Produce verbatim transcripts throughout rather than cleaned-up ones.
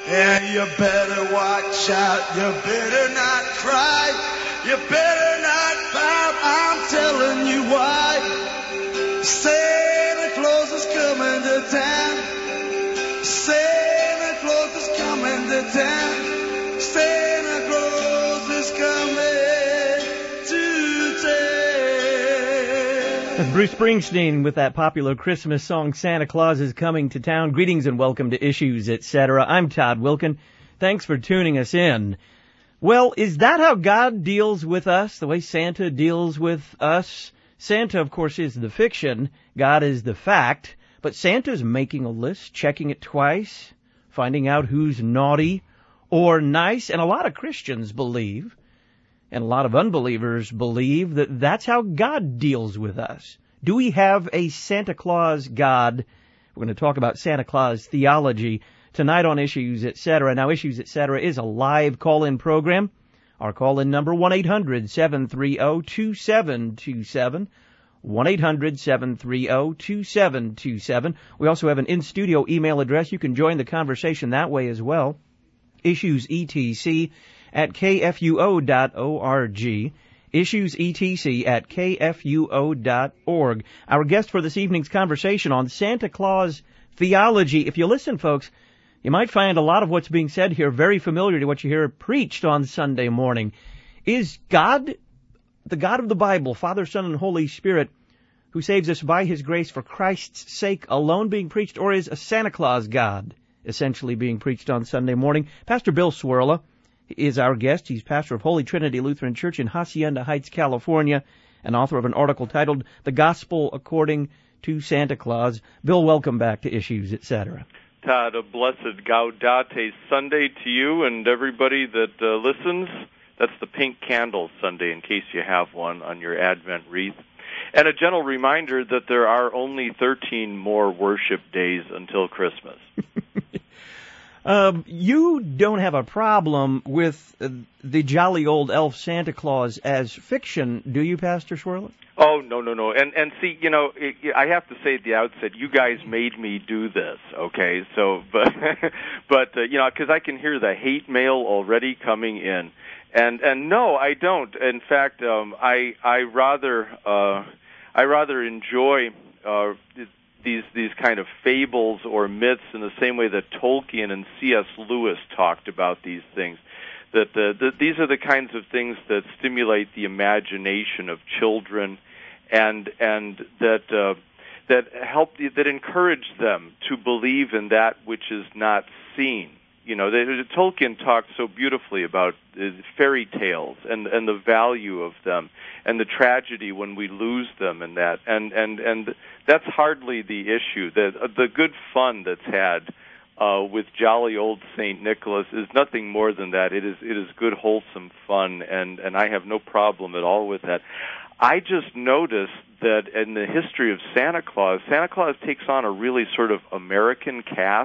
And you better watch out, you better not cry, you better not pout, I'm telling you why. Santa Claus is coming to town, Santa Claus is coming to town, Santa Claus is coming to town. Bruce Springsteen with that popular Christmas song, Santa Claus is Coming to Town. Greetings and welcome to Issues, et cetera. I'm Todd Wilkin. Thanks for tuning us in. Well, is that how God deals with us, the way Santa deals with us? Santa, of course, is the fiction. God is the fact. But Santa's making a list, checking it twice, finding out who's naughty or nice. And a lot of Christians believe, and a lot of unbelievers believe, that that's how God deals with us. Do we have a Santa Claus God? We're going to talk about Santa Claus theology tonight on Issues, et cetera. Now, Issues, et cetera is a live call-in program. Our call-in number, one eight hundred seven three zero two seven two seven. one eight hundred seven three zero two seven two seven. We also have an in-studio email address. You can join the conversation that way as well. IssuesETC at K F U O dot org. IssuesETC at K F U O dot org. Our guest for this evening's conversation on Santa Claus theology. If you listen, folks, you might find a lot of what's being said here very familiar to what you hear preached on Sunday morning. Is God, the God of the Bible, Father, Son, and Holy Spirit, who saves us by His grace for Christ's sake alone being preached, or is a Santa Claus God essentially being preached on Sunday morning? Pastor Bill Cwirla is our guest. He's pastor of Holy Trinity Lutheran Church in Hacienda Heights, California, and author of an article titled The Gospel According to Santa Claus. Bill, welcome back to Issues, et cetera. Todd, a blessed Gaudete Sunday to you and everybody that uh, listens. That's the pink candle Sunday, in case you have one on your Advent wreath. And a gentle reminder that there are only thirteen more worship days until Christmas. Um, you don't have a problem with uh, the jolly old elf Santa Claus as fiction, do you, Pastor Cwirla? Oh, no, no, no. And, and see, you know, it, I have to say at the outset, you guys made me do this, okay? So, but, but uh, you know, because I can hear the hate mail already coming in. And, and no, I don't. In fact, um, I, I rather, uh, I rather enjoy, uh, these these kind of fables or myths in the same way that Tolkien and C S Lewis talked about these things. That the, the, these are the kinds of things that stimulate the imagination of children, and and that uh, that help that encourage them to believe in that which is not seen. You know, they, Tolkien talked so beautifully about uh, fairy tales and and the value of them and the tragedy when we lose them, and that and and and that's hardly the issue. The the good fun that's had uh, with jolly old Saint Nicholas is nothing more than that. It is it is good wholesome fun, and and I have no problem at all with that. I just noticed that in the history of Santa Claus, Santa Claus takes on a really sort of American cast,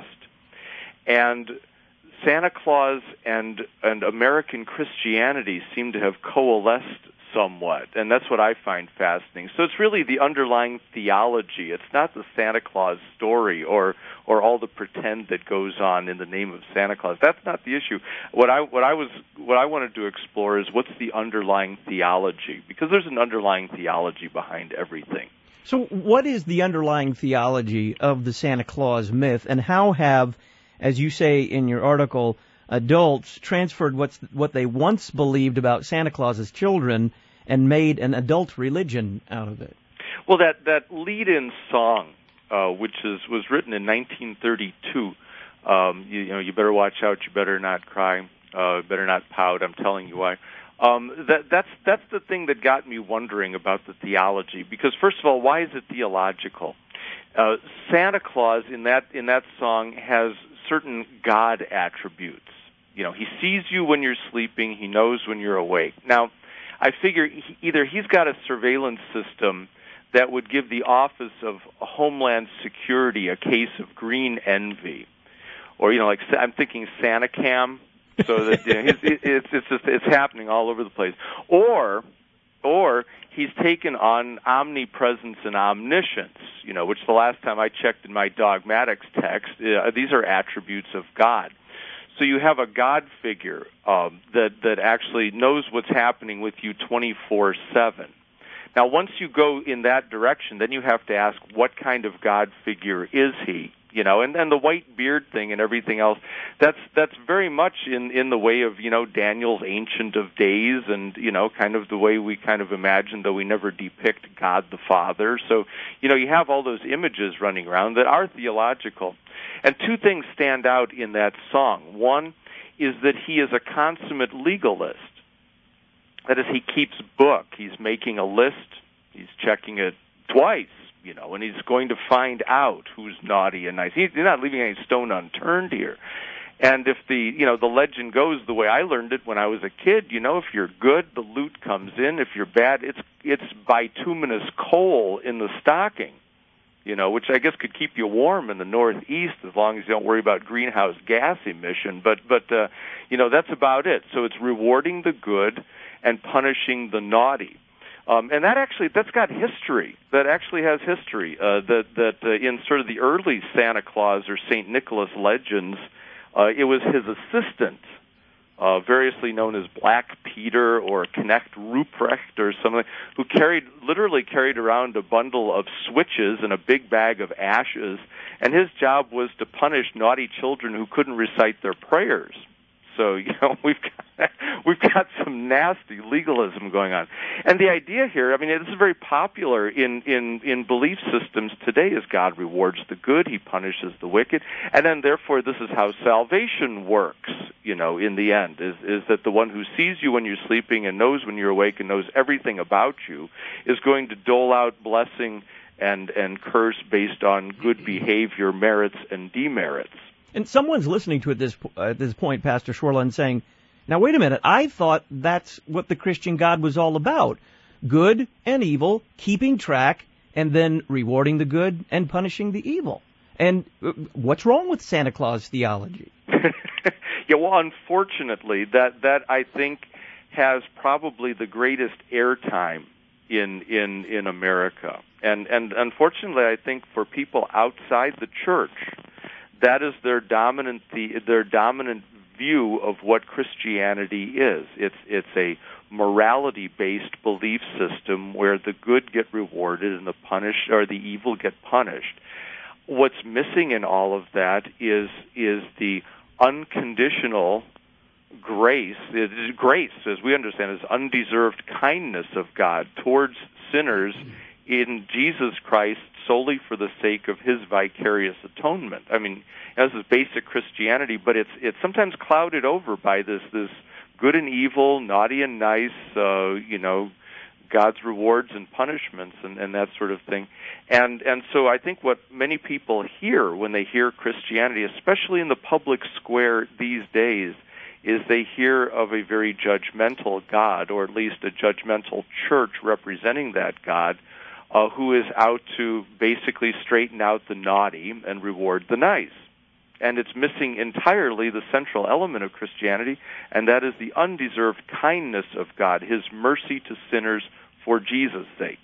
and Santa Claus and and American Christianity seem to have coalesced somewhat, and that's what I find fascinating. So it's really the underlying theology. It's not the Santa Claus story or or all the pretend that goes on in the name of Santa Claus. That's not the issue. What I what I was what I wanted to explore is what's the underlying theology, because there's an underlying theology behind everything. So what is the underlying theology of the Santa Claus myth, and how have, as you say in your article, adults transferred what's, what they once believed about Santa Claus as children and made an adult religion out of it? Well, that, that lead-in song, uh, which is, was written in nineteen thirty-two, um, you, you know, you better watch out, you better not cry, uh, better not pout, I'm telling you why. Um, that, that's, that's the thing that got me wondering about the theology, because first of all, why is it theological? Uh, Santa Claus in that, in that song has certain God attributes. You know, he sees you when you're sleeping. He knows when you're awake. Now, I figure he, either he's got a surveillance system that would give the Office of Homeland Security a case of green envy, or, you know, like I'm thinking SantaCam, so that, you know, it's, it's, it's just it's happening all over the place. Or, or he's taken on omnipresence and omniscience, you know, which the last time I checked in my dogmatics text, uh, these are attributes of God. So you have a God figure um, that that actually knows what's happening with you twenty-four seven. Now, once you go in that direction, then you have to ask, what kind of God figure is he? You know, and then the white beard thing and everything else, that's that's very much in, in the way of, you know, Daniel's Ancient of Days and, you know, kind of the way we kind of imagine, though we never depict God the Father. So, you know, you have all those images running around that are theological. And two things stand out in that song. One is that he is a consummate legalist. That is, he keeps book. He's making a list. He's checking it twice. You know, and he's going to find out who's naughty and nice. He's not leaving any stone unturned here. And if the, you know, the legend goes the way I learned it when I was a kid, you know, if you're good, the loot comes in. If you're bad, it's it's bituminous coal in the stocking, you know, which I guess could keep you warm in the Northeast as long as you don't worry about greenhouse gas emission. But, but uh, you know, that's about it. So it's rewarding the good and punishing the naughty. Um, and that actually, that's got history. That actually has history. Uh, that that uh, in sort of the early Santa Claus or Saint Nicholas legends, uh, it was his assistant, uh, variously known as Black Peter or Knecht Ruprecht or something, who carried, literally carried around a bundle of switches and a big bag of ashes, and his job was to punish naughty children who couldn't recite their prayers. So, you know, we've got, we've got some nasty legalism going on. And the idea here, I mean, this is very popular in, in, in belief systems today, is God rewards the good, he punishes the wicked, and then therefore this is how salvation works, you know, in the end, is, is that the one who sees you when you're sleeping and knows when you're awake and knows everything about you is going to dole out blessing and, and curse based on good behavior, merits and demerits. And someone's listening to it this, uh, at this point, Pastor Schwerle, and saying, now, wait a minute, I thought that's what the Christian God was all about. Good and evil, keeping track, and then rewarding the good and punishing the evil. And uh, what's wrong with Santa Claus theology? Yeah, well, unfortunately, that, that I think has probably the greatest airtime in, in, in America. And, and unfortunately, I think for people outside the church, that is their dominant the, their dominant view of what Christianity is. It's it's a morality-based belief system where the good get rewarded and the punish or the evil get punished. What's missing in all of that is is the unconditional grace. It is grace, as we understand, is undeserved kindness of God towards sinners in Jesus Christ, solely for the sake of his vicarious atonement. I mean, this is basic Christianity, but it's it's sometimes clouded over by this this good and evil, naughty and nice, uh, you know, God's rewards and punishments and, and that sort of thing. And and so I think what many people hear when they hear Christianity, especially in the public square these days, is they hear of a very judgmental God, or at least a judgmental church representing that God, Uh, who is out to basically straighten out the naughty and reward the nice. And it's missing entirely the central element of Christianity, and that is the undeserved kindness of God, his mercy to sinners for Jesus' sake.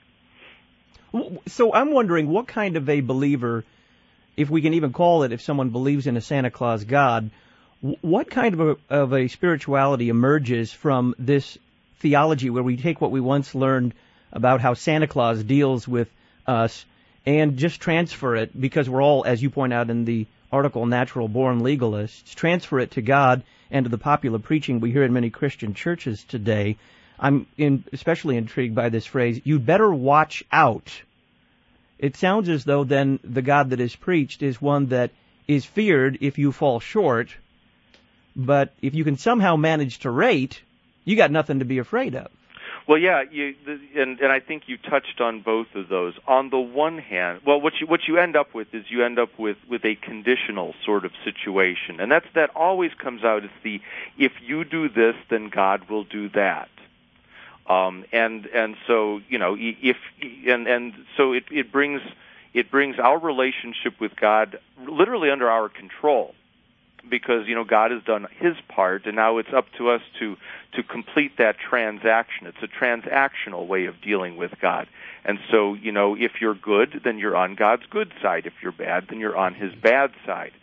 So I'm wondering what kind of a believer, if we can even call it, if someone believes in a Santa Claus God, what kind of a, of a spirituality emerges from this theology where we take what we once learned about how Santa Claus deals with us and just transfer it, because we're all, as you point out in the article, natural-born legalists, transfer it to God and to the popular preaching we hear in many Christian churches today. I'm in, especially intrigued by this phrase, you'd better watch out. It sounds as though then the God that is preached is one that is feared if you fall short, but if you can somehow manage to rate, you got nothing to be afraid of. Well, yeah, you, and, and I think you touched on both of those. On the one hand, well, what you what you end up with is you end up with, with a conditional sort of situation, and that's that always comes out as the if you do this, then God will do that. Um, and and so you know if and and so it it brings it brings our relationship with God literally under our control, because, you know, God has done his part, and now it's up to us to, to complete that transaction. It's a transactional way of dealing with God. And so, you know, if you're good, then you're on God's good side. If you're bad, then you're on his bad side.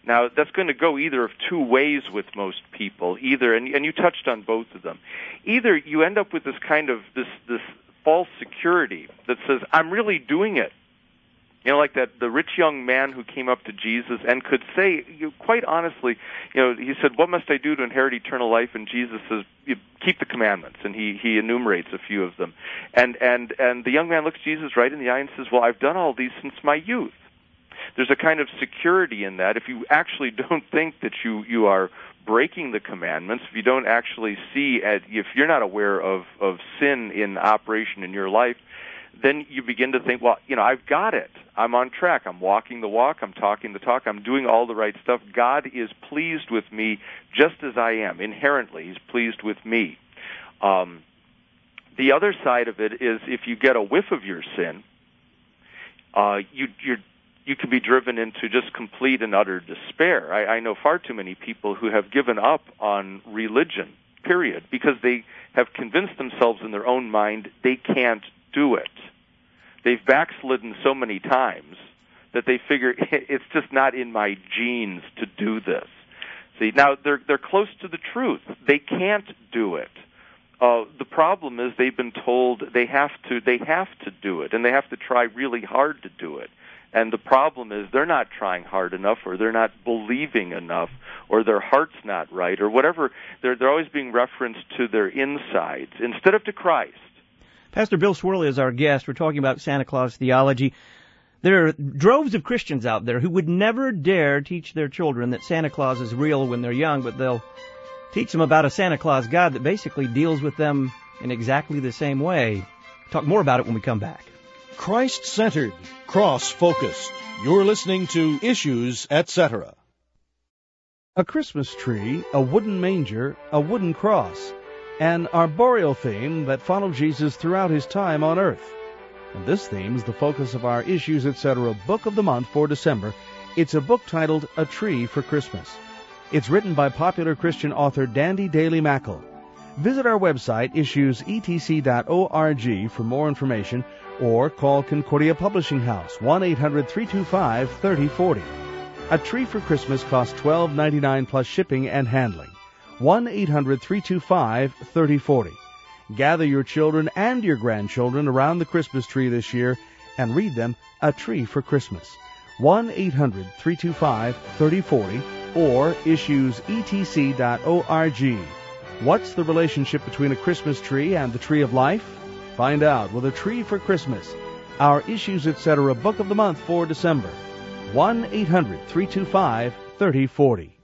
Now, that's going to go either of two ways with most people. Either, and, and you touched on both of them. Either you end up with this kind of this this false security that says, "I'm really doing it." You know, like that the rich young man who came up to Jesus and could say, you, quite honestly, you know, he said, "What must I do to inherit eternal life?" And Jesus says, "You keep the commandments." And he he enumerates a few of them. And and and the young man looks Jesus right in the eye and says, "Well, I've done all these since my youth." There's a kind of security in that. If you actually don't think that you, you are breaking the commandments, if you don't actually see, if you're not aware of, of sin in operation in your life, then you begin to think, well, you know, I've got it. I'm on track. I'm walking the walk. I'm talking the talk. I'm doing all the right stuff. God is pleased with me just as I am. Inherently, He's pleased with me. Um, the other side of it is if you get a whiff of your sin, uh, you, you're you can be driven into just complete and utter despair. I, I know far too many people who have given up on religion, period, because they have convinced themselves in their own mind they can't do it. They've backslidden so many times that they figure it's just not in my genes to do this. See, now they're they're close to the truth. They can't do it. Uh, the problem is they've been told they have to they have to do it, and they have to try really hard to do it. And the problem is they're not trying hard enough, or they're not believing enough, or their heart's not right, or whatever. They're, they're always being referenced to their insides instead of to Christ. Pastor Bill Cwirla is our guest. We're talking about Santa Claus theology. There are droves of Christians out there who would never dare teach their children that Santa Claus is real when they're young, but they'll teach them about a Santa Claus God that basically deals with them in exactly the same way. Talk more about it when we come back. Christ-centered, cross-focused. You're listening to Issues, et cetera. A Christmas tree, a wooden manger, a wooden cross, an arboreal theme that followed Jesus throughout his time on earth. And this theme is the focus of our Issues, et cetera book of the month for December. It's a book titled A Tree for Christmas. It's written by popular Christian author Dandy Daly Mackle. Visit our website, issues e t c dot org, for more information, or call Concordia Publishing House, one eight hundred three two five three zero four zero. A Tree for Christmas costs twelve ninety-nine plus shipping and handling. one eight hundred three two five three zero four zero. Gather your children and your grandchildren around the Christmas tree this year and read them A Tree for Christmas. one eight hundred three two five three zero four zero or issues e t c dot org. What's the relationship between a Christmas tree and the tree of life? Find out with A Tree for Christmas, our Issues, et cetera book of the month for December. one eight hundred three two five three zero four zero.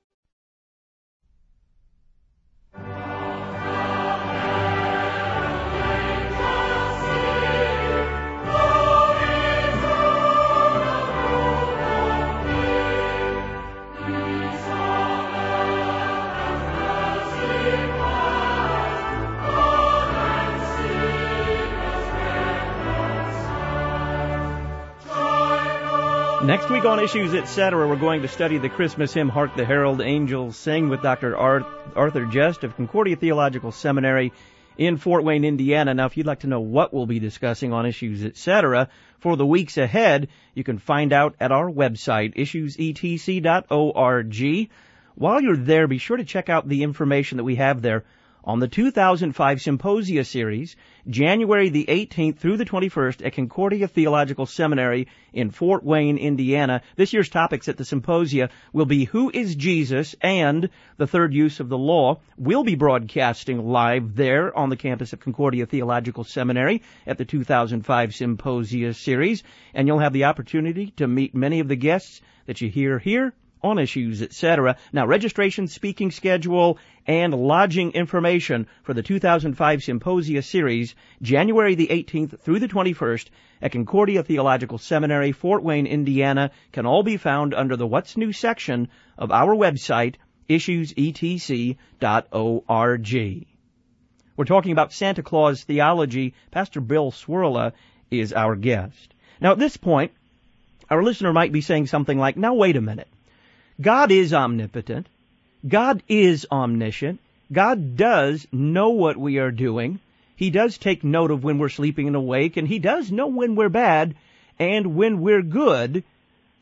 Next week on Issues, et cetera, we're going to study the Christmas hymn, Hark the Herald Angels Sing, with Doctor Arthur Just of Concordia Theological Seminary in Fort Wayne, Indiana. Now, if you'd like to know what we'll be discussing on Issues, et cetera for the weeks ahead, you can find out at our website, issues e t c dot org. While you're there, be sure to check out the information that we have there on the two thousand five Symposia Series, January the eighteenth through the twenty-first at Concordia Theological Seminary in Fort Wayne, Indiana. This year's topics at the Symposia will be Who is Jesus and the Third Use of the Law. We'll be broadcasting live there on the campus of Concordia Theological Seminary at the two thousand five Symposia Series, and you'll have the opportunity to meet many of the guests that you hear here on Issues, et cetera. Now, registration, speaking schedule, and lodging information for the two thousand five Symposia Series, January the eighteenth through the twenty-first at Concordia Theological Seminary, Fort Wayne, Indiana, can all be found under the What's New section of our website, issues e t c dot org. We're talking about Santa Claus theology. Pastor Bill Cwirla is our guest. Now, at this point, our listener might be saying something like, now, wait a minute. God is omnipotent. God is omniscient. God does know what we are doing. He does take note of when we're sleeping and awake, and He does know when we're bad and when we're good.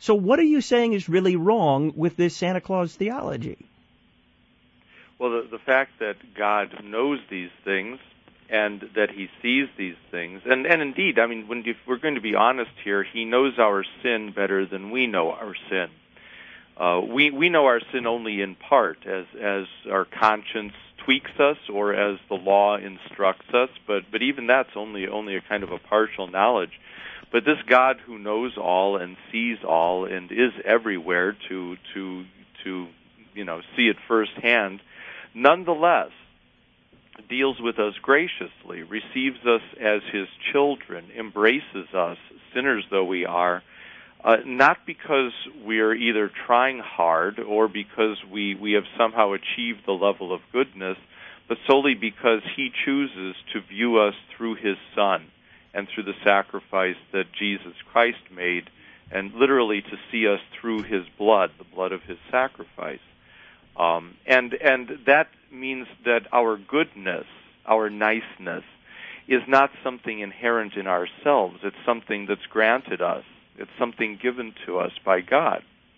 So what are you saying is really wrong with this Santa Claus theology? Well, the, the fact that God knows these things and that he sees these things, and, and indeed, I mean, when if we're going to be honest here, he knows our sin better than we know our sin. Uh, we we know our sin only in part, as as our conscience tweaks us or as the law instructs us, but but even that's only only a kind of a partial knowledge. But this God who knows all and sees all and is everywhere to to to you know see it firsthand, nonetheless deals with us graciously, receives us as his children, embraces us, sinners though we are. Uh, not because we're either trying hard or because we, we have somehow achieved the level of goodness, but solely because he chooses to view us through his Son and through the sacrifice that Jesus Christ made, and literally to see us through his blood, the blood of his sacrifice. Um, and and that means that our goodness, our niceness, is not something inherent in ourselves. It's something that's granted us. It's something given to us by God.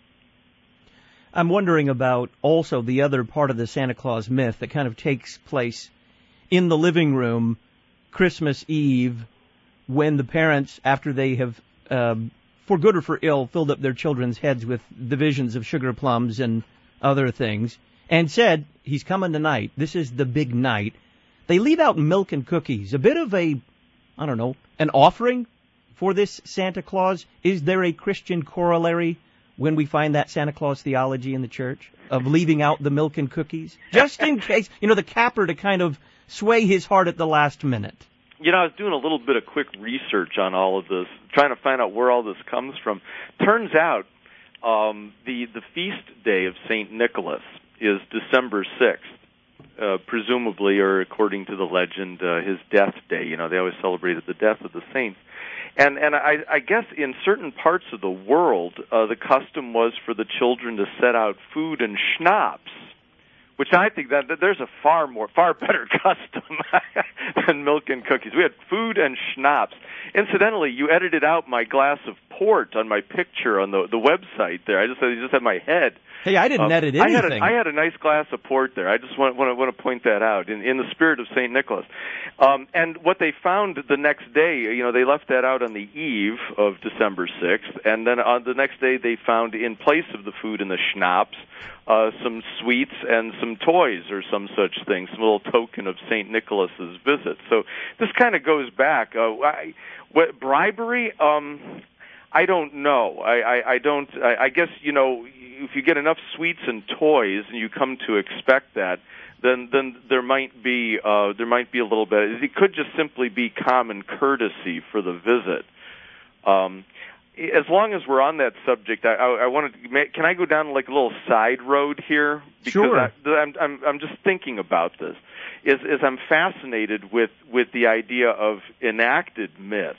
I'm wondering about also the other part of the Santa Claus myth that kind of takes place in the living room Christmas Eve when the parents, after they have, uh, for good or for ill, filled up their children's heads with the visions of sugar plums and other things, and said, he's coming tonight, this is the big night, they leave out milk and cookies, a bit of a, I don't know, an offering for this Santa Claus. Is there a Christian corollary when we find that Santa Claus theology in the church of leaving out the milk and cookies? Just in case, you know, the capper to kind of sway his heart at the last minute. You know, I was doing a little bit of quick research on all of this, trying to find out where all this comes from. Turns out um, the, the feast day of Saint Nicholas is December sixth. Uh, presumably, or according to the legend, uh, his death day. You know, they always celebrated the death of the saints. And and I, I guess in certain parts of the world, uh, the custom was for the children to set out food and schnapps, which I think that, that there's a far more, far better custom than milk and cookies. We had food and schnapps. Incidentally, you edited out my glass of port on my picture on the the website there. I just I just had my head. Hey, I didn't um, edit anything. I had, a, I had a nice glass of port there. I just want, want, to, want to point that out in, in the spirit of Saint Nicholas. Um, and what they found the next day, you know, they left that out on the eve of December sixth, and then on the next day they found in place of the food and the schnapps uh, some sweets and some toys or some such thing, some little token of Saint Nicholas's visit. So this kind of goes back. Uh, I, what, bribery? Um, I don't know. I, I, I don't. I, I guess you know. If you get enough sweets and toys, and you come to expect that, then then there might be uh, there might be a little bit. It could just simply be common courtesy for the visit. Um, as long as we're on that subject, I, I, I wanted. To, can I go down like a little side road here? Because sure. I, I'm, I'm I'm just thinking about this. Is is I'm fascinated with with the idea of enacted myths.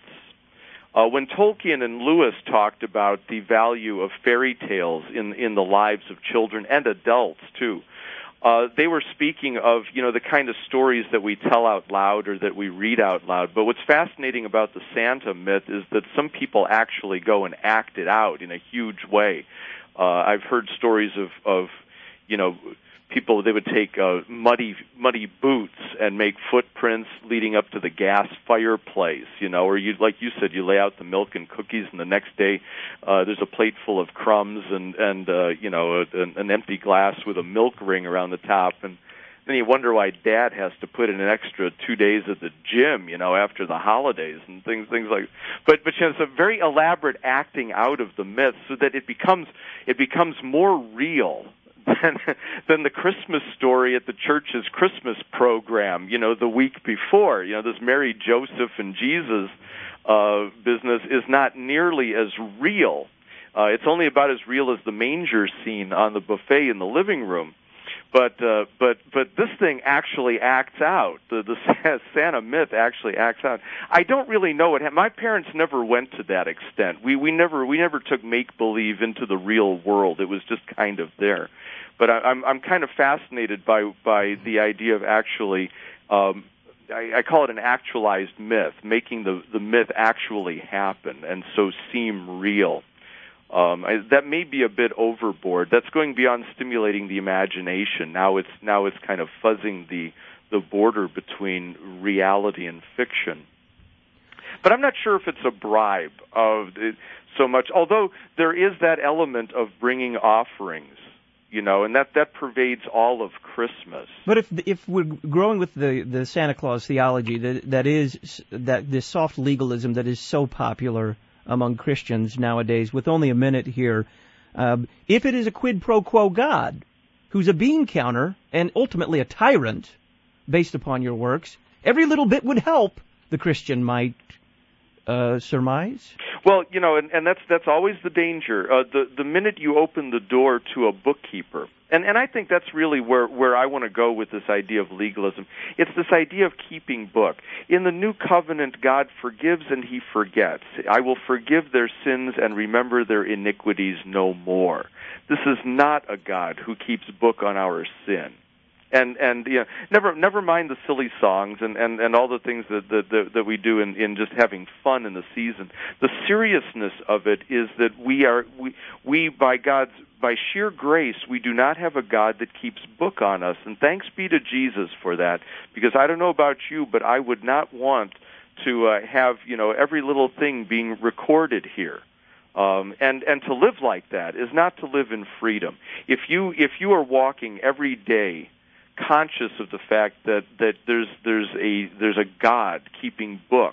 Uh, when Tolkien and Lewis talked about the value of fairy tales in in the lives of children and adults too, uh, they were speaking of you know the kind of stories that we tell out loud or that we read out loud. But what's fascinating about the Santa myth is that some people actually go and act it out in a huge way. Uh, I've heard stories of of you know. People, they would take uh, muddy, muddy boots and make footprints leading up to the gas fireplace, you know, or you, like you said, you lay out the milk and cookies, and the next day uh, there's a plate full of crumbs and and uh, you know a, an, an empty glass with a milk ring around the top, and then you wonder why Dad has to put in an extra two days at the gym, you know, after the holidays and things, things like. But but you know, it's a very elaborate acting out of the myth so that it becomes it becomes more real than, than the Christmas story at the church's Christmas program, you know, the week before. You know, this Mary, Joseph, and Jesus uh, business is not nearly as real. Uh, it's only about as real as the manger scene on the buffet in the living room. But uh, but but this thing actually acts out. The, the Santa myth actually acts out. I don't really know what happened. My parents never went to that extent. We we never we never took make believe into the real world. It was just kind of there. But I, I'm I'm kind of fascinated by by the idea of actually. Um, I, I call it an actualized myth, making the the myth actually happen and so seem real. Um, I, that may be a bit overboard. That's going beyond stimulating the imagination. Now it's now it's kind of fuzzing the the border between reality and fiction. But I'm not sure if it's a bribe of so much. Although there is that element of bringing offerings, you know, and that, that pervades all of Christmas. But if if we're growing with the, the Santa Claus theology that that is that this soft legalism that is so popular among Christians nowadays, with only a minute here, uh, if it is a quid pro quo God who's a bean counter and ultimately a tyrant based upon your works, every little bit would help, the Christian might uh, surmise. Well, you know, and, and that's that's always the danger. Uh, the the minute you open the door to a bookkeeper, and and I think that's really where where I want to go with this idea of legalism. It's this idea of keeping book. In the new covenant, God forgives and He forgets. I will forgive their sins and remember their iniquities no more. This is not a God who keeps book on our sin. And and you know, never never mind the silly songs and, and, and all the things that that, that, that we do in, in just having fun in the season. The seriousness of it is that we are we we by God's by sheer grace we do not have a God that keeps book on us. And thanks be to Jesus for that, because I don't know about you, but I would not want to uh, have you know every little thing being recorded here. Um, and and to live like that is not to live in freedom. If you if you are walking every day conscious of the fact that, that there's there's a there's a God keeping book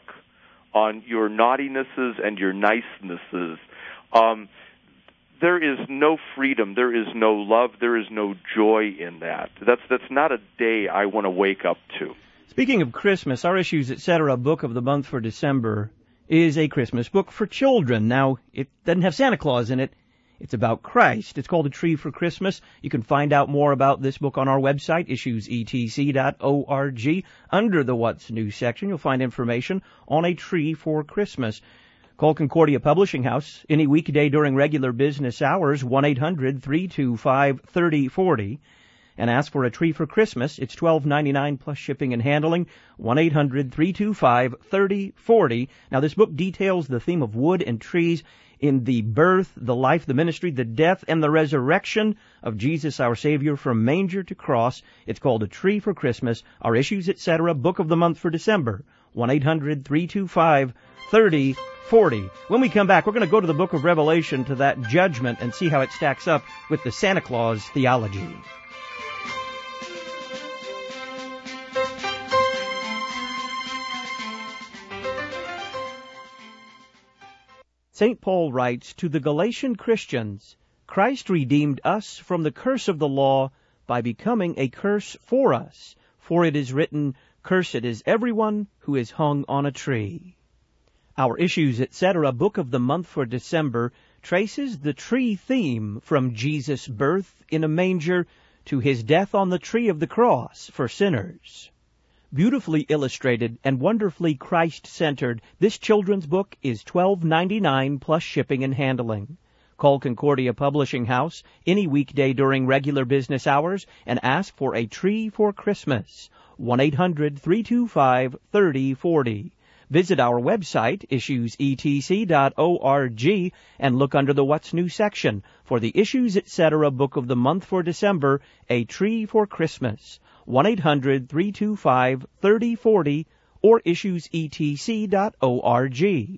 on your naughtinesses and your nicenesses, um, there is no freedom, there is no love, there is no joy in that. That's that's not a day I want to wake up to. Speaking of Christmas, our Issues, et cetera book of the month for December is a Christmas book for children. Now, it doesn't have Santa Claus in it. It's about Christ. It's called A Tree for Christmas. You can find out more about this book on our website, issues e t c dot org. Under the What's New section, you'll find information on A Tree for Christmas. Call Concordia Publishing House any weekday during regular business hours, one eight hundred three two five three oh four oh, and ask for A Tree for Christmas. It's twelve ninety-nine plus shipping and handling, one eight hundred three two five three oh four oh. Now, this book details the theme of wood and trees in the birth, the life, the ministry, the death, and the resurrection of Jesus, our Savior, from manger to cross. It's called A Tree for Christmas, our Issues, et cetera book of the month for December, one eight hundred three two five three oh four oh. When we come back, we're going to go to the book of Revelation, to that judgment, and see how it stacks up with the Santa Claus theology. Saint Paul writes to the Galatian Christians, Christ redeemed us from the curse of the law by becoming a curse for us. For it is written, Cursed is everyone who is hung on a tree. Our Issues, et cetera book of the month for December traces the tree theme from Jesus' birth in a manger to His death on the tree of the cross for sinners. Beautifully illustrated and wonderfully Christ-centered, this children's book is twelve ninety-nine plus shipping and handling. Call Concordia Publishing House any weekday during regular business hours and ask for A Tree for Christmas, one eight hundred three two five three oh four oh. Visit our website, issues e t c dot org, and look under the What's New section for the Issues, et cetera book of the month for December, A Tree for Christmas, one eight hundred three two five three oh four oh, or issues e t c dot org.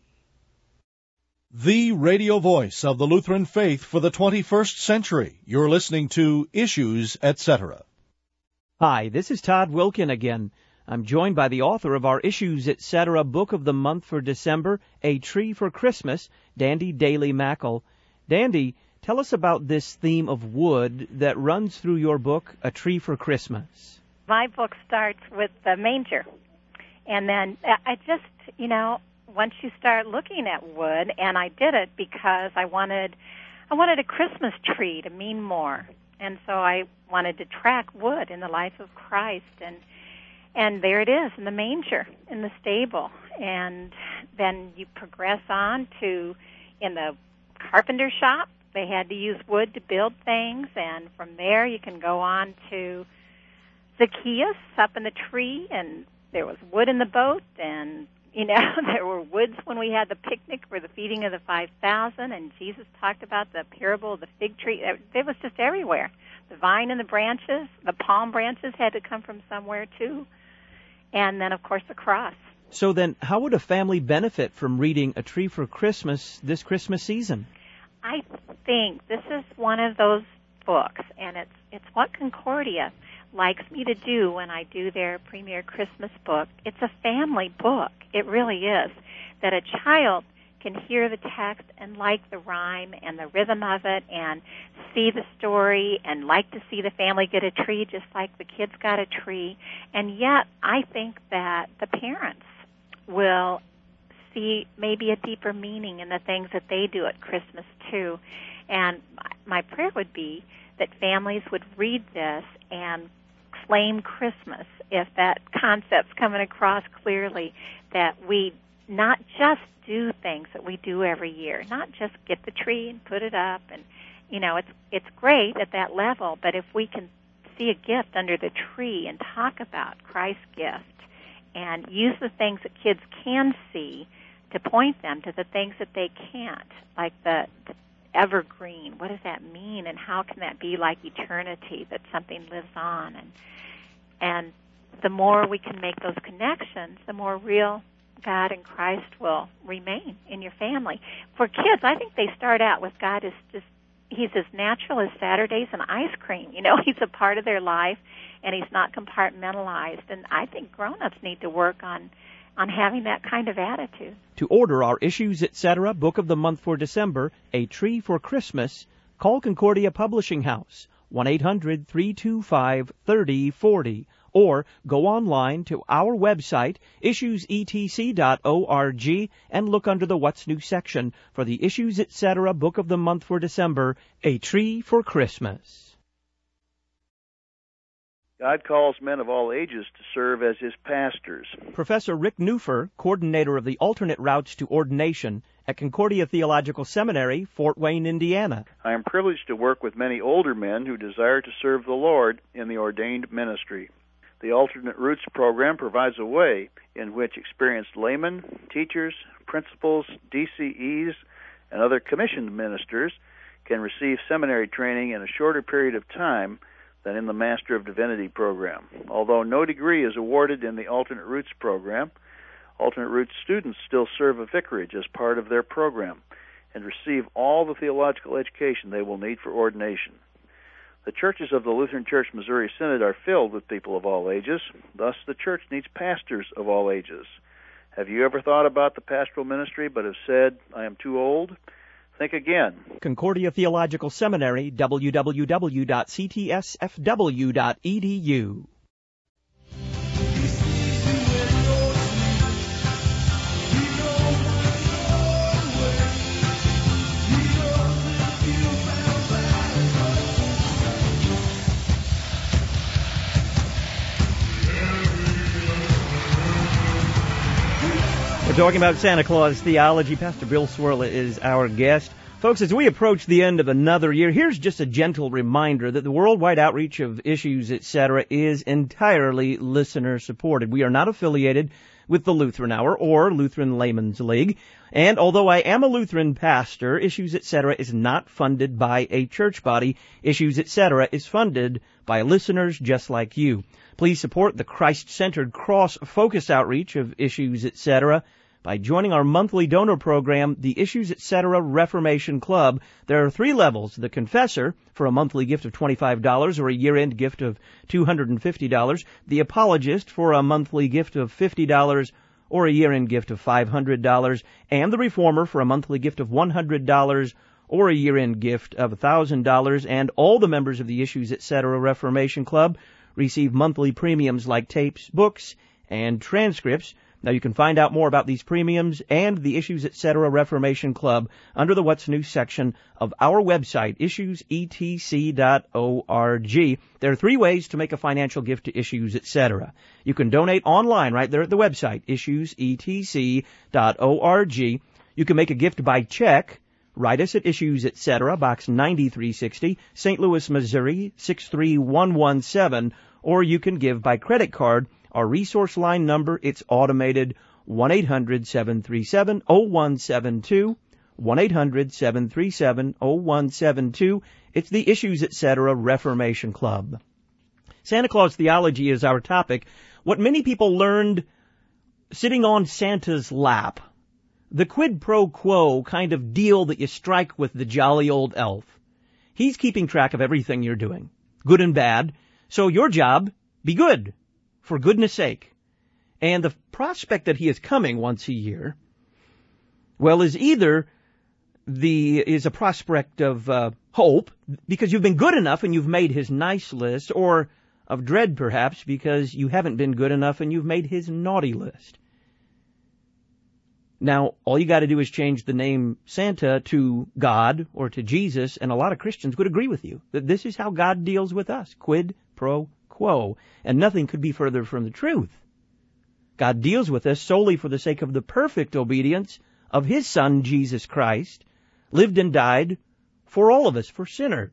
The radio voice of the Lutheran faith for the twenty-first century. You're listening to Issues, et cetera. Hi, this is Todd Wilkin again. I'm joined by the author of our Issues, et cetera book of the month for December, A Tree for Christmas, Dandy Daly Mackle. Dandy, tell us about this theme of wood that runs through your book, A Tree for Christmas. My book starts with the manger. And then I just, you know, once you start looking at wood, and I did it because I wanted I wanted a Christmas tree to mean more. And so I wanted to track wood in the life of Christ. And and there it is in the manger, in the stable. And then you progress on to in the carpenter shop. They had to use wood to build things. And from there you can go on to Zacchaeus up in the tree, and there was wood in the boat, and You know, there were woods when we had the picnic for the feeding of the five thousand, and Jesus talked about the parable of the fig tree. It was just everywhere. The vine and the branches, the palm branches had to come from somewhere too. And then, of course, the cross. So then, how would a family benefit from reading A Tree for Christmas this Christmas season? I think this is one of those books, and it's it's what Concordia likes me to do when I do their premier Christmas book. It's a family book. It really is. That a child can hear the text and like the rhyme and the rhythm of it and see the story and like to see the family get a tree just like the kids got a tree. And yet I think that the parents will see maybe a deeper meaning in the things that they do at Christmas too. And my prayer would be that families would read this and claim Christmas, if that concept's coming across clearly, that we not just do things that we do every year, not just get the tree and put it up, and you know, it's it's great at that level, but if we can see a gift under the tree and talk about Christ's gift and use the things that kids can see to point them to the things that they can't, like the, the evergreen. What does that mean, and how can that be like eternity, that something lives on? And and the more we can make those connections, the more real God and Christ will remain in your family. For kids, I think they start out with God as just, he's as natural as Saturdays and ice cream. You know, he's a part of their life, and he's not compartmentalized. And I think grown-ups need to work on on having that kind of attitude. To order our Issues, et cetera Book of the Month for December, A Tree for Christmas, call Concordia Publishing House, one eight hundred, three two five, three oh four oh, or go online to our website, issues e t c dot org, and look under the What's New section for the Issues, et cetera Book of the Month for December, A Tree for Christmas. God calls men of all ages to serve as his pastors. Professor Rick Newfer, coordinator of the alternate routes to ordination at Concordia Theological Seminary, Fort Wayne, Indiana. I am privileged to work with many older men who desire to serve the Lord in the ordained ministry. The Alternate Routes program provides a way in which experienced laymen, teachers, principals, D C Es, and other commissioned ministers can receive seminary training in a shorter period of time than in the Master of Divinity program. Although no degree is awarded in the Alternate Routes program, Alternate Routes students still serve a vicarage as part of their program and receive all the theological education they will need for ordination. The churches of the Lutheran Church Missouri Synod are filled with people of all ages. Thus, the church needs pastors of all ages. Have you ever thought about the pastoral ministry but have said, I am too old? Think again. Concordia Theological Seminary, w w w dot c t s f w dot e d u. We're talking about Santa Claus theology. Pastor Bill Cwirla is our guest. Folks, as we approach the end of another year, here's just a gentle reminder that the worldwide outreach of Issues, et cetera is entirely listener-supported. We are not affiliated with the Lutheran Hour or Lutheran Laymen's League. And although I am a Lutheran pastor, Issues, et cetera is not funded by a church body. Issues, et cetera is funded by listeners just like you. Please support the Christ-centered cross-focus outreach of Issues, et cetera by joining our monthly donor program, the Issues, et cetera Reformation Club. There are three levels: the Confessor for a monthly gift of twenty-five dollars or a year-end gift of two hundred fifty dollars, the Apologist for a monthly gift of fifty dollars or a year-end gift of five hundred dollars, and the Reformer for a monthly gift of one hundred dollars or a year-end gift of one thousand dollars. And all the members of the Issues, et cetera Reformation Club receive monthly premiums like tapes, books, and transcripts. Now, you can find out more about these premiums and the Issues, et cetera Reformation Club under the What's New section of our website, issues e t c dot org. There are three ways to make a financial gift to Issues, et cetera. You can donate online right there at the website, issues e t c dot org. You can make a gift by check. Write us at Issues, et cetera, Box ninety-three sixty, Saint Louis, Missouri, six three one one seven, or you can give by credit card. Our resource line number, it's automated, one eight hundred seven three seven oh one seven two, one eight hundred seven three seven oh one seven two. It's the Issues Etc. Reformation Club. Santa Claus theology is our topic. What many people learned sitting on Santa's lap. The quid pro quo kind of deal that you strike with the jolly old elf. He's keeping track of everything you're doing, good and bad. So your job, be good, for goodness sake. And the prospect that he is coming once a year, well, is either the is a prospect of uh, hope, because you've been good enough and you've made his nice list, or of dread, perhaps, because you haven't been good enough and you've made his naughty list. Now, all you got to do is change the name Santa to God or to Jesus, and a lot of Christians would agree with you that this is how God deals with us, quid pro quo, and nothing could be further from the truth. God deals with us solely for the sake of the perfect obedience of His Son, Jesus Christ, lived and died for all of us, for sinners.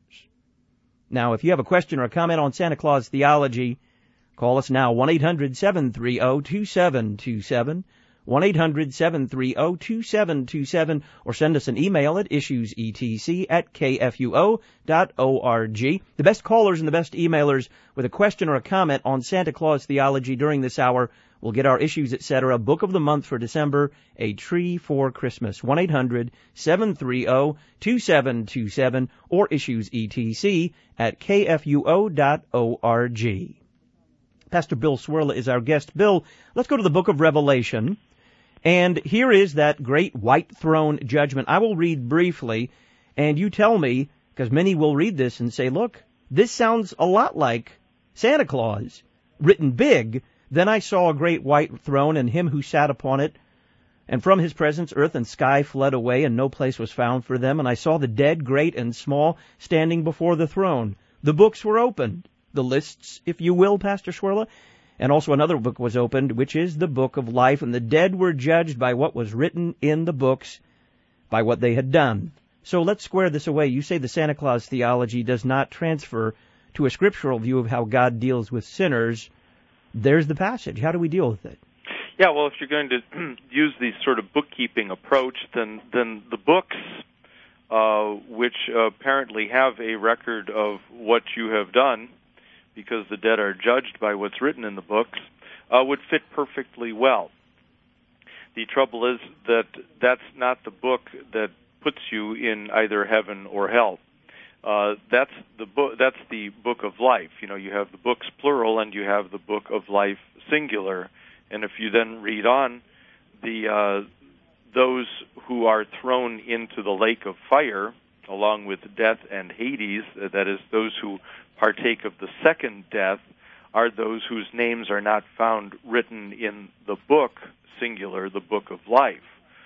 Now, if you have a question or a comment on Santa Claus theology, call us now, one eight hundred seven three zero two seven two seven, one eight hundred seven three zero two seven two seven, or send us an email at issuesetc at kfuo dot org. The best callers and the best emailers with a question or a comment on Santa Claus theology during this hour will get our Issues Etc. Book of the Month for December, A Tree for Christmas. one eight hundred seven three zero two seven two seven or issuesetc at kfuo dot org. Pastor Bill Cwirla is our guest. Bill, let's go to the book of Revelation. And here is that great white throne judgment. I will read briefly, and you tell me, because many will read this and say, look, this sounds a lot like Santa Claus, written big. Then I saw a great white throne, and him who sat upon it. And from his presence earth and sky fled away, and no place was found for them. And I saw the dead, great and small, standing before the throne. The books were opened, the lists, if you will, Pastor Cwirla. And also another book was opened, which is the book of life. And the dead were judged by what was written in the books, by what they had done. So let's square this away. You say the Santa Claus theology does not transfer to a scriptural view of how God deals with sinners. There's the passage. How do we deal with it? Yeah, well, if you're going to use the sort of bookkeeping approach, then then the books, uh, which uh, apparently have a record of what you have done, because the dead are judged by what's written in the books, uh, would fit perfectly well. The trouble is that that's not the book that puts you in either heaven or hell. Uh, that's the book. That's the book of life. You know, you have the books plural, and you have the book of life singular. And if you then read on, the uh, those who are thrown into the lake of fire, along with death and Hades, that is, those who partake of the second death, are those whose names are not found written in the book singular, the book of life.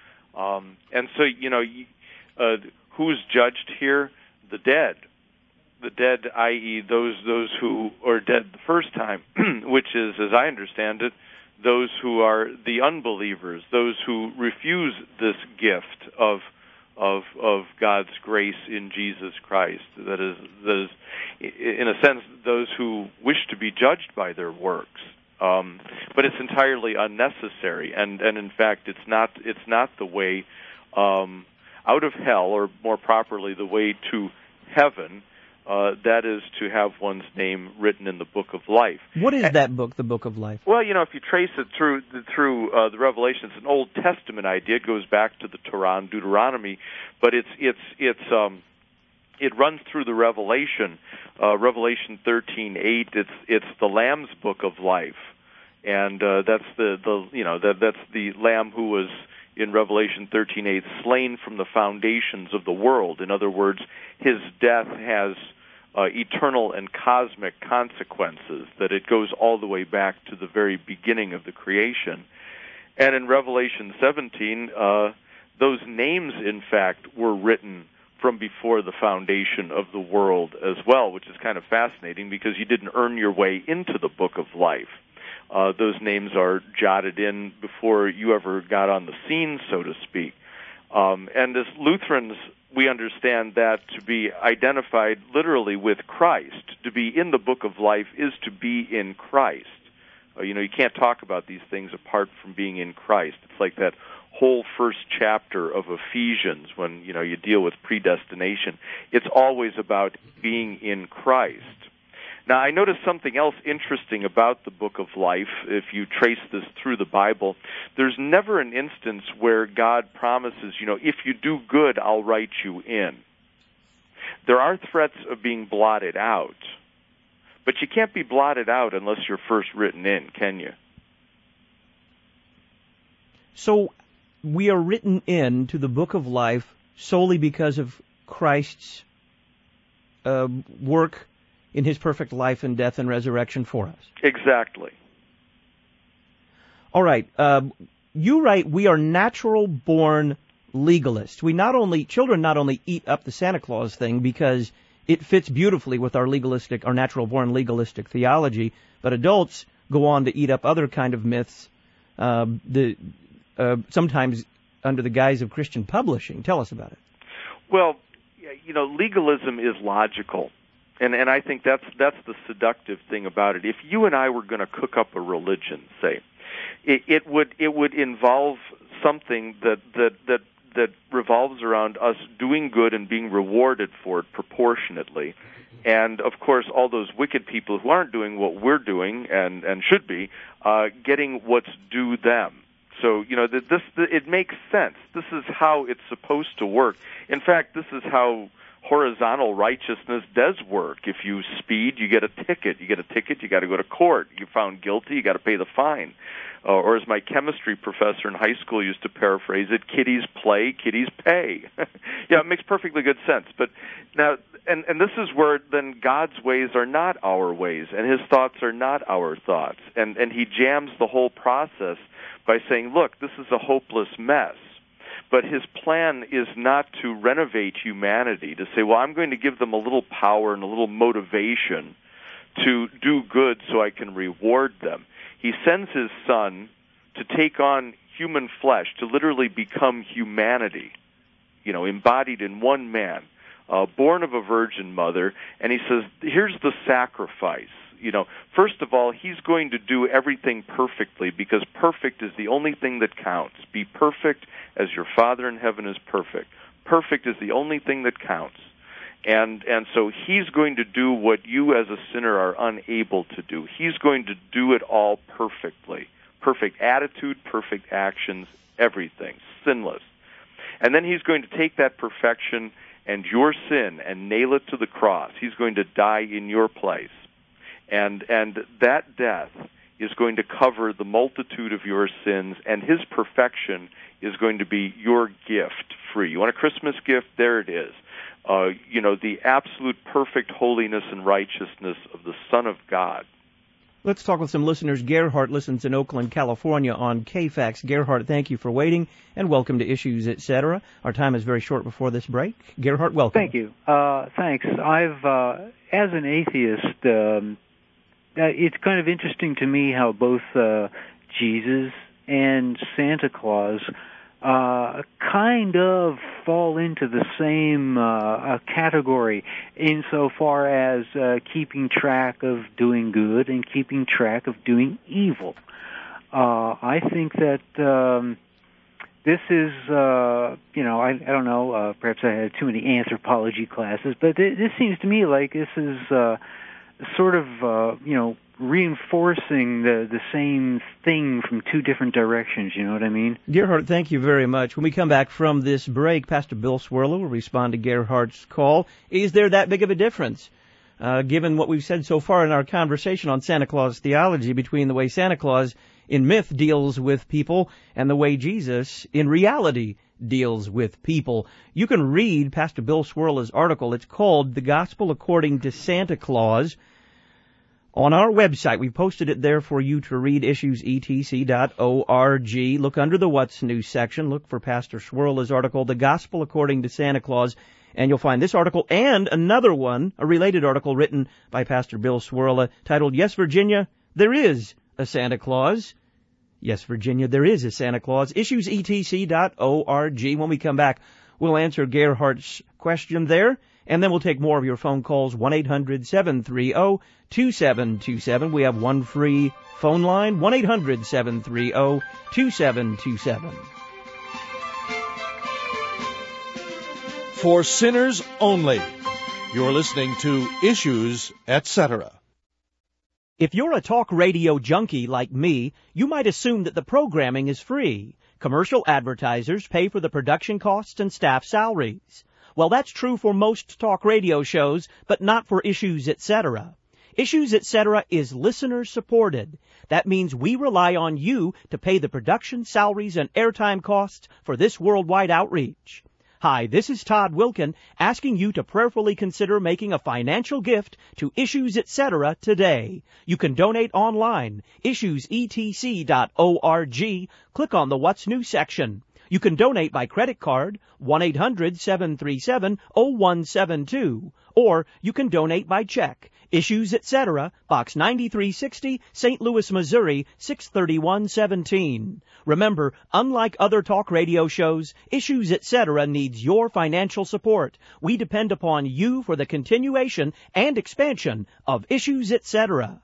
Um, and so, you know, uh, who's judged here? The dead. The dead, that is those those who are dead the first time, which is, as I understand it, those who are the unbelievers, those who refuse this gift of of of God's grace in Jesus Christ. That is, that is, in a sense, those who wish to be judged by their works. Um, but it's entirely unnecessary, and, and in fact, it's not it's not the way um, out of hell, or more properly, the way to heaven. Uh, that is to have one's name written in the book of life. What is that book, the book of life? Well, you know, if you trace it through through uh, the Revelation, it's an Old Testament idea. It goes back to the Torah and Deuteronomy, but it's it's it's um, it runs through the Revelation. Uh, Revelation thirteen eight. It's it's the Lamb's book of life, and uh, that's the, the you know that that's the Lamb who was in Revelation thirteen eight slain from the foundations of the world. In other words, his death has Uh, eternal and cosmic consequences, that it goes all the way back to the very beginning of the creation. And in Revelation seventeen, uh, those names, in fact, were written from before the foundation of the world as well, which is kind of fascinating because you didn't earn your way into the book of life. Uh, those names are jotted in before you ever got on the scene, so to speak. Um, and as Lutherans, we understand that to be identified literally with Christ. To be in the book of life is to be in Christ. Uh, you know, you can't talk about these things apart from being in Christ. It's like that whole first chapter of Ephesians when, you know, you deal with predestination. It's always about being in Christ. Now, I noticed something else interesting about the Book of Life. If you trace this through the Bible, there's never an instance where God promises, you know, if you do good, I'll write you in. There are threats of being blotted out, but you can't be blotted out unless you're first written in, can you? So we are written in to the Book of Life solely because of Christ's uh, work in his perfect life and death and resurrection for us. Exactly. All right. Uh, you write, we are natural-born legalists. We not only, children not only eat up the Santa Claus thing because it fits beautifully with our legalistic, our natural-born legalistic theology, but adults go on to eat up other kind of myths, uh, the, uh, sometimes under the guise of Christian publishing. Tell us about it. Well, you know, legalism is logical. And and I think that's that's the seductive thing about it. If you and I were going to cook up a religion, say, it, it would it would involve something that that that that revolves around us doing good and being rewarded for it proportionately. And of course, all those wicked people who aren't doing what we're doing and and should be uh, getting what's due them. So you know that this it makes sense. This is how it's supposed to work. In fact, this is how horizontal righteousness does work. If you speed, you get a ticket. You get a ticket, you got to go to court. You're found guilty, you got to pay the fine. Uh, or as my chemistry professor in high school used to paraphrase it, kiddies play, kiddies pay. Yeah, it makes perfectly good sense. But now, and, and this is where then God's ways are not our ways, and his thoughts are not our thoughts. And, and he jams the whole process by saying, look, this is a hopeless mess. But his plan is not to renovate humanity, to say, well, I'm going to give them a little power and a little motivation to do good so I can reward them. He sends his son to take on human flesh, to literally become humanity, you know, embodied in one man, uh, born of a virgin mother. And he says, here's the sacrifice. You know, first of all, he's going to do everything perfectly because perfect is the only thing that counts. Be perfect as your Father in heaven is perfect. Perfect is the only thing that counts. And and so he's going to do what you as a sinner are unable to do. He's going to do it all perfectly. Perfect attitude, perfect actions, everything, sinless. And then he's going to take that perfection and your sin and nail it to the cross. He's going to die in your place. And and that death is going to cover the multitude of your sins, and his perfection is going to be your gift free. You want a Christmas gift? There it is. Uh, you know, the absolute perfect holiness and righteousness of the Son of God. Let's talk with some listeners. Gerhardt listens in Oakland, California on K FAX. Gerhardt, thank you for waiting, and welcome to Issues, et cetera. Our time is very short before this break. Gerhardt, welcome. Thank you. Uh, thanks. I've, uh, as an atheist, um, Uh, it's kind of interesting to me how both uh, Jesus and Santa Claus uh, kind of fall into the same uh, uh, category insofar as uh, keeping track of doing good and keeping track of doing evil. Uh, I think that um, this is, uh, you know, I, I don't know, uh, perhaps I had too many anthropology classes, but th- this seems to me like this is uh, sort of, uh, you know, reinforcing the the same thing from two different directions, you know what I mean? Gerhardt, thank you very much. When we come back from this break, Pastor Bill Cwirla will respond to Gerhardt's call. Is there that big of a difference, uh, given what we've said so far in our conversation on Santa Claus theology, between the way Santa Claus in myth deals with people and the way Jesus in reality deals with people? You can read Pastor Bill Cwirla's article. It's called The Gospel According to Santa Claus. On our website, we posted it there for you to read, issues e t c dot org. Look under the What's New section. Look for Pastor Cwirla's article, The Gospel According to Santa Claus, and you'll find this article and another one, a related article written by Pastor Bill Cwirla, titled, Yes, Virginia, There Is a Santa Claus. Yes, Virginia, there is a Santa Claus. issues e t c dot org. When we come back, we'll answer Gerhardt's question there And then we'll take more of your phone calls, one eight hundred seven three zero two seven two seven. We have one free phone line, one eight hundred seven three zero two seven two seven. For sinners only. You're listening to Issues, et cetera. If you're a talk radio junkie like me, you might assume that the programming is free. Commercial advertisers pay for the production costs and staff salaries. Well, that's true for most talk radio shows, but not for Issues, et cetera. Issues, et cetera is listener-supported. That means we rely on you to pay the production, salaries, and airtime costs for this worldwide outreach. Hi, this is Todd Wilkin, asking you to prayerfully consider making a financial gift to Issues, et cetera today. You can donate online, issues e t c dot org. Click on the What's New section. You can donate by credit card, one eight hundred seven three seven zero one seven two, or you can donate by check. Issues, et cetera, Box ninety-three sixty, Saint Louis, Missouri, six thirty-one seventeen. Remember, unlike other talk radio shows, Issues, et cetera needs your financial support. We depend upon you for the continuation and expansion of Issues, et cetera.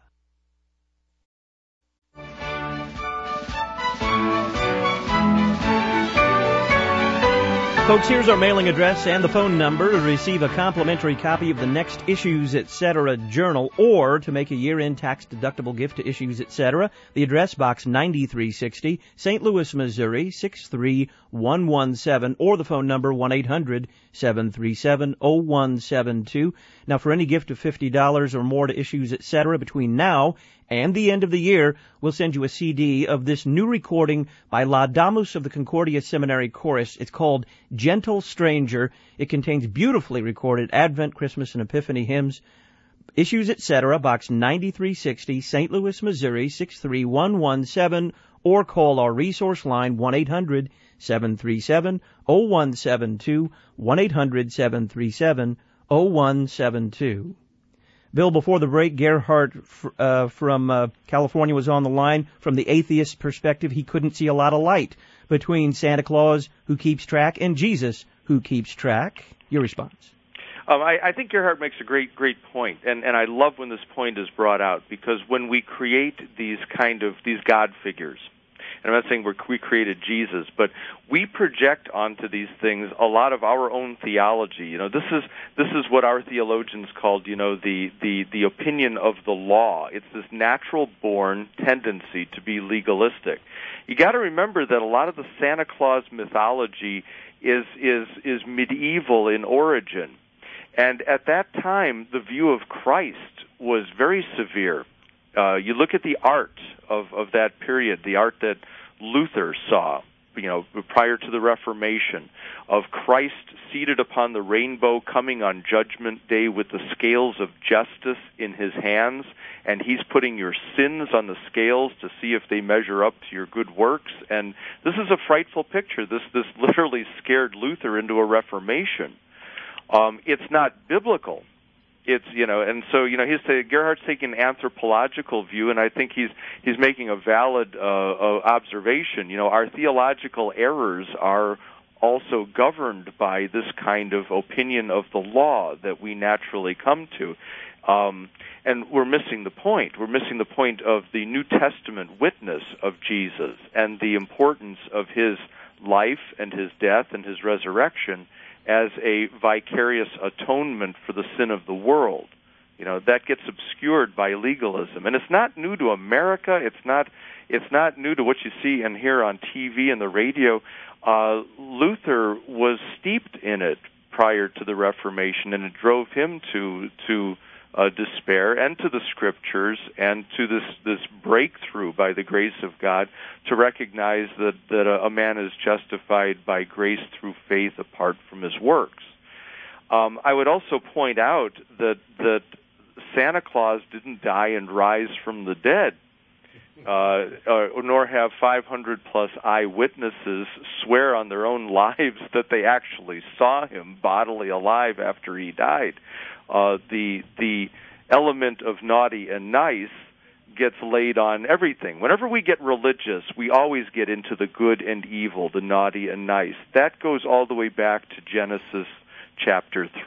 Folks, here's our mailing address and the phone number to receive a complimentary copy of the next Issues, et cetera journal, or to make a year-end tax-deductible gift to Issues, et cetera. The address, Box ninety-three sixty, Saint Louis, Missouri, six three one one seven, or the phone number one eight hundred seven three seven zero one seven two. Now, for any gift of fifty dollars or more to Issues, et cetera between now and the end of the year, we'll send you a C D of this new recording by La Damus of the Concordia Seminary Chorus. It's called Gentle Stranger. It contains beautifully recorded Advent, Christmas, and Epiphany hymns. Issues, et cetera, Box ninety-three sixty, Saint Louis, Missouri, six three one one seven, or call our resource line, one eight hundred seven three seven zero one seven two, one eight hundred seven three seven zero one seven two. Bill, before the break, Gerhardt uh, from uh, California was on the line. From the atheist perspective, he couldn't see a lot of light between Santa Claus, who keeps track, and Jesus, who keeps track. Your response? Um, I, I think Gerhardt makes a great, great point, and, and I love when this point is brought out, because when we create these kind of, these God figures, and I'm not saying we're, we created Jesus, but we project onto these things a lot of our own theology. You know, this is this is what our theologians called, you know, the the the opinion of the law. It's this natural-born tendency to be legalistic. You got to remember that a lot of the Santa Claus mythology is is is medieval in origin, and at that time, the view of Christ was very severe. Uh, you look at the art of, of that period, the art that Luther saw, you know, prior to the Reformation, of Christ seated upon the rainbow coming on Judgment Day with the scales of justice in his hands, and he's putting your sins on the scales to see if they measure up to your good works. And this is a frightful picture. This, this literally scared Luther into a Reformation. Um, it's not biblical. It's, you know, and so, you know, he's say, Gerhardt's taking an anthropological view, and I think he's he's making a valid uh, uh, observation. You know, our theological errors are also governed by this kind of opinion of the law that we naturally come to. Um, and we're missing the point. We're missing the point of the New Testament witness of Jesus and the importance of his life and his death and his resurrection as a vicarious atonement for the sin of the world. You know, that gets obscured by legalism. And it's not new to America. It's not it's not new to what you see and hear on T V and the radio. Uh, Luther was steeped in it prior to the Reformation, and it drove him to to uh, despair and to the Scriptures and to this this breakthrough by the grace of God to recognize that that a, a man is justified by grace through faith apart from his works. Um, I would also point out that that Santa Claus didn't die and rise from the dead, uh, uh, nor have five hundred plus eyewitnesses swear on their own lives that they actually saw him bodily alive after he died. Uh, the the element of naughty and nice gets laid on everything. Whenever we get religious, we always get into the good and evil, the naughty and nice. That goes all the way back to Genesis chapter three.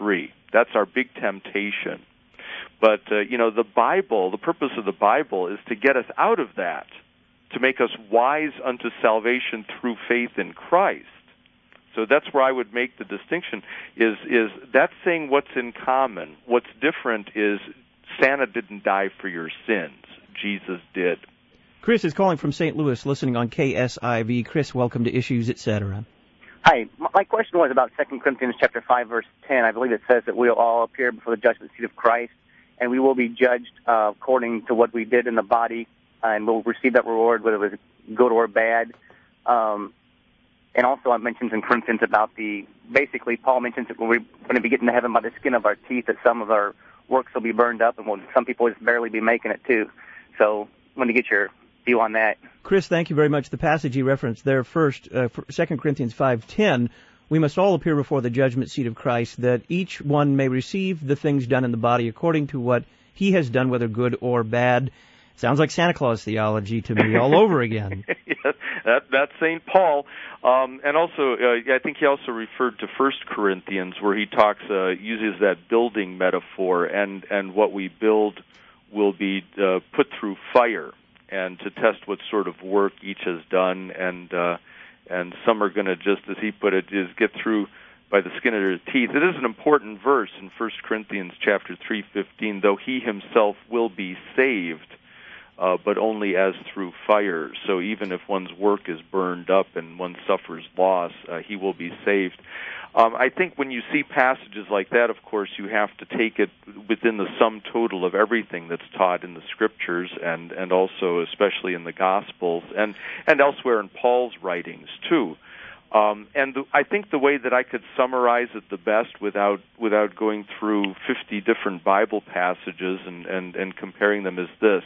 That's our big temptation. But, uh, you know, the Bible, the purpose of the Bible is to get us out of that, to make us wise unto salvation through faith in Christ. So that's where I would make the distinction, is is that's saying what's in common. What's different is Santa didn't die for your sins. Jesus did. Chris is calling from Saint Louis, listening on K S I V. Chris, welcome to Issues, et cetera. Hi. My question was about Second Corinthians chapter five, verse ten. I believe it says that we'll all appear before the judgment seat of Christ, and we will be judged uh, according to what we did in the body, uh, and we'll receive that reward, whether it was good or bad. Um, and also it mentions in Corinthians about the, basically Paul mentions that we're going to be getting to heaven by the skin of our teeth, that some of our works will be burned up, and we'll, some people will just barely be making it too. So I want to get your view on that. Chris, thank you very much. The passage you referenced there first, uh, Second Corinthians five ten, we must all appear before the judgment seat of Christ, that each one may receive the things done in the body according to what he has done, whether good or bad. Sounds like Santa Claus theology to me all over again. Yes, that, that's Saint Paul. Um, and also, uh, I think he also referred to First Corinthians, where he talks, uh, uses that building metaphor, and, and what we build will be uh, put through fire, and to test what sort of work each has done, and uh, and some are going to, just as he put it, is get through by the skin of their teeth. It is an important verse in First Corinthians chapter three fifteen, though he himself will be saved, uh, but only as through fire. So even if one's work is burned up and one suffers loss, uh, he will be saved. Um, I think when you see passages like that, of course, you have to take it within the sum total of everything that's taught in the Scriptures, and, and also especially in the Gospels, and, and elsewhere in Paul's writings, too. Um, and the, I think the way that I could summarize it the best without without going through fifty different Bible passages and, and, and comparing them is this.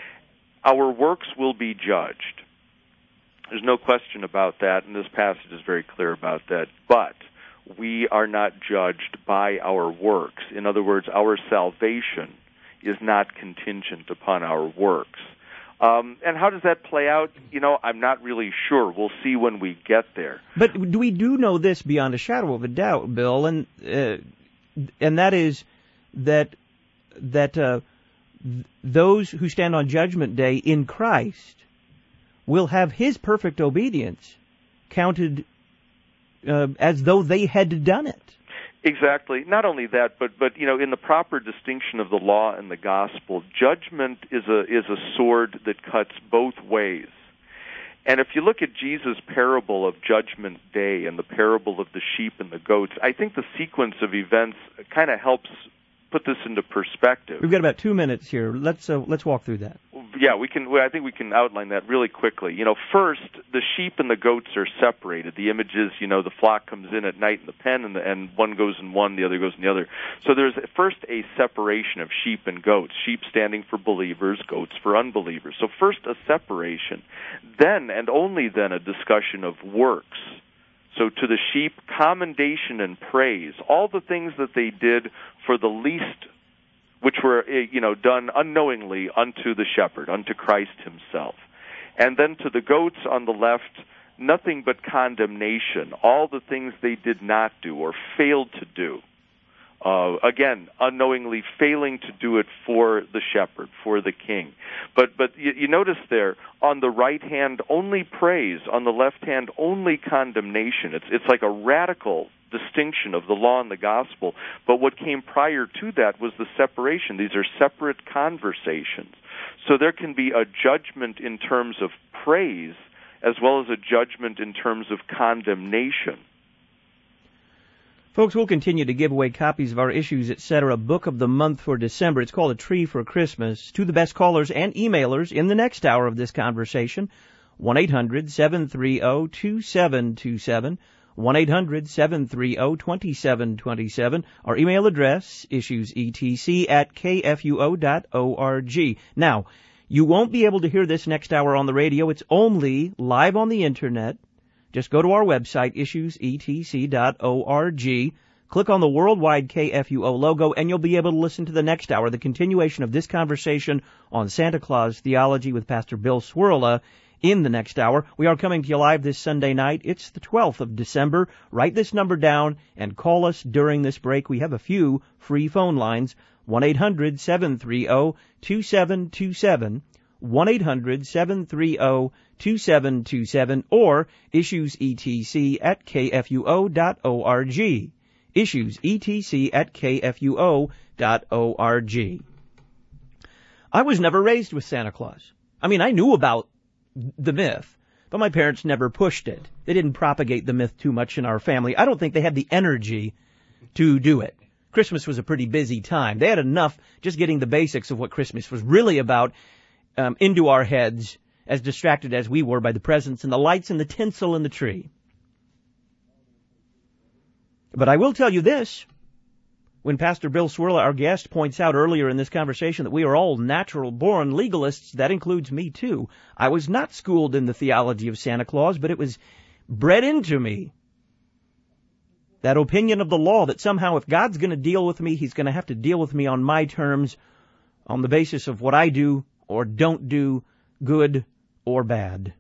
Our works will be judged. There's no question about that, and this passage is very clear about that. But we are not judged by our works. In other words, our salvation is not contingent upon our works. Um, and how does that play out? You know, I'm not really sure. We'll see when we get there. But we do know this beyond a shadow of a doubt, Bill, and uh, and that is that that uh, th- those who stand on Judgment Day in Christ will have His perfect obedience counted Uh, as though they had done it. Exactly. Not only that, but but you know, in the proper distinction of the law and the gospel, judgment is a is a sword that cuts both ways. And if you look at Jesus' parable of Judgment Day and the parable of the sheep and the goats, I think the sequence of events kind of helps put this into perspective. We've got about two minutes here. Let's uh, let's walk through that. Yeah, we can. I think we can outline that really quickly. You know, first, the sheep and the goats are separated. The image is, you know, the flock comes in at night in the pen, and, the, and one goes in one, the other goes in the other. So there's first a separation of sheep and goats. Sheep standing for believers, goats for unbelievers. So first a separation. Then, and only then, a discussion of works. So to the sheep, commendation and praise, all the things that they did for the least, which were, you know, done unknowingly unto the shepherd, unto Christ himself. And then to the goats on the left, nothing but condemnation, all the things they did not do or failed to do. Uh, again, unknowingly failing to do it for the shepherd, for the king. But but you, you notice there, on the right hand, only praise. On the left hand, only condemnation. It's it's like a radical distinction of the law and the gospel. But what came prior to that was the separation. These are separate conversations. So there can be a judgment in terms of praise as well as a judgment in terms of condemnation. Folks, we'll continue to give away copies of our Issues, et cetera, book of the month for December. It's called A Tree for Christmas. To the best callers and emailers in the next hour of this conversation, one eight hundred seven three zero two seven two seven, one eight hundred seven three zero two seven two seven. Our email address, issuesetc at kfuo dot org. Now, you won't be able to hear this next hour on the radio. It's only live on the Internet. Just go to our website, issues e t c dot org, click on the worldwide K F U O logo, and you'll be able to listen to the next hour, the continuation of this conversation on Santa Claus theology with Pastor Bill Swirla in the next hour. We are coming to you live this Sunday night. It's the twelfth of December. Write this number down and call us during this break. We have a few free phone lines. one eight hundred seven three zero two seven two seven. one eight hundred seven three zero two seven two seven or issuesetc at k f u o dot org. issuesetc at k f u o dot org. I was never raised with Santa Claus. I mean, I knew about the myth, but my parents never pushed it. They didn't propagate the myth too much in our family. I don't think they had the energy to do it. Christmas was a pretty busy time. They had enough just getting the basics of what Christmas was really about um, into our heads, as distracted as we were by the presents and the lights and the tinsel and the tree. But I will tell you this. When Pastor Bill Swirla, our guest, points out earlier in this conversation that we are all natural-born legalists, that includes me too. I was not schooled in the theology of Santa Claus, but it was bred into me. That opinion of the law that somehow if God's going to deal with me, He's going to have to deal with me on my terms, on the basis of what I do or don't do, good or bad.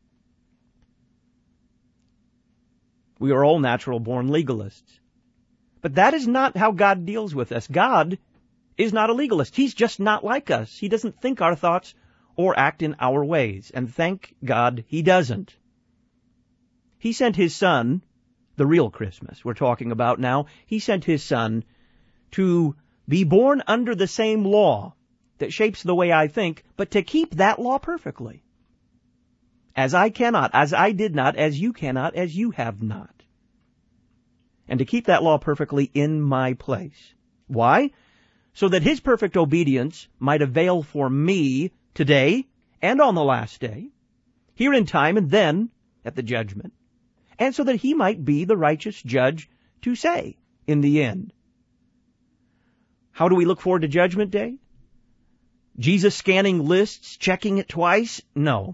We are all natural-born legalists. But that is not how God deals with us. God is not a legalist. He's just not like us. He doesn't think our thoughts or act in our ways. And thank God He doesn't. He sent His Son, the real Christmas we're talking about now, He sent His Son to be born under the same law that shapes the way I think, but to keep that law perfectly. As I cannot, as I did not, as you cannot, as you have not. And to keep that law perfectly in my place. Why? So that His perfect obedience might avail for me today and on the last day, here in time and then at the judgment, and so that He might be the righteous judge to say in the end. How do we look forward to Judgment Day? Jesus scanning lists, checking it twice? No.